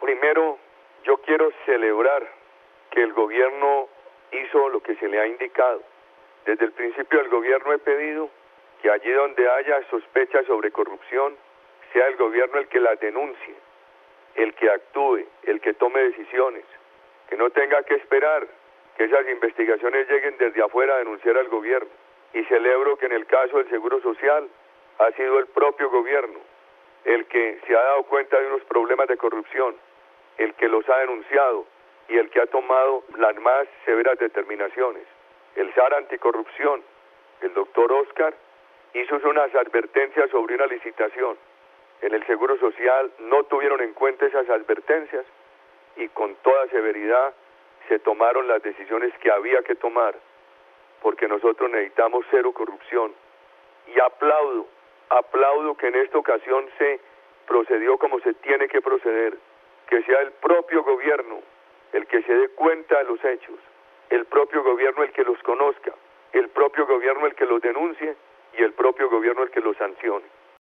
Primero, yo quiero celebrar que el gobierno hizo lo que se le ha indicado. Desde el principio del gobierno he pedido que allí donde haya sospechas sobre corrupción, sea el gobierno el que las denuncie, el que actúe, el que tome decisiones, que no tenga que esperar que esas investigaciones lleguen desde afuera a denunciar al gobierno. Y celebro que en el caso del Seguro Social ha sido el propio gobierno el que se ha dado cuenta de unos problemas de corrupción, el que los ha denunciado y el que ha tomado las más severas determinaciones. El SAR Anticorrupción, el doctor Oscar, hizo unas advertencias sobre una licitación. En el Seguro Social no tuvieron en cuenta esas advertencias y con toda severidad se tomaron las decisiones que había que tomar, porque nosotros necesitamos cero corrupción. Y aplaudo que en esta ocasión se procedió como se tiene que proceder, que sea el propio gobierno el que se dé cuenta de los hechos, el propio gobierno el que los conozca, el propio gobierno el que los denuncie y el propio gobierno el que los sancione.